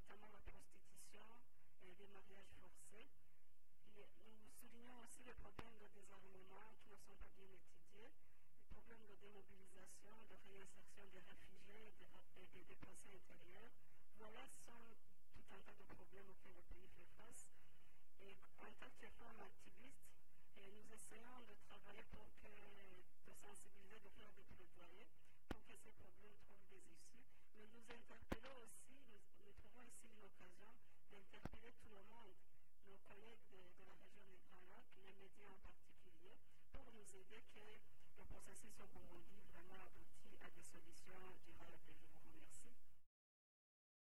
notamment la prostitution et les mariages forcés. Nous soulignons aussi les problèmes de désarmement qui ne sont pas bien étudiés, les problèmes de démobilisation, de réinsertion des réfugiés et des déplacés intérieurs. Voilà sont tout un tas de problèmes auxquels le pays fait face. Et en tant que femmes activistes, nous essayons de travailler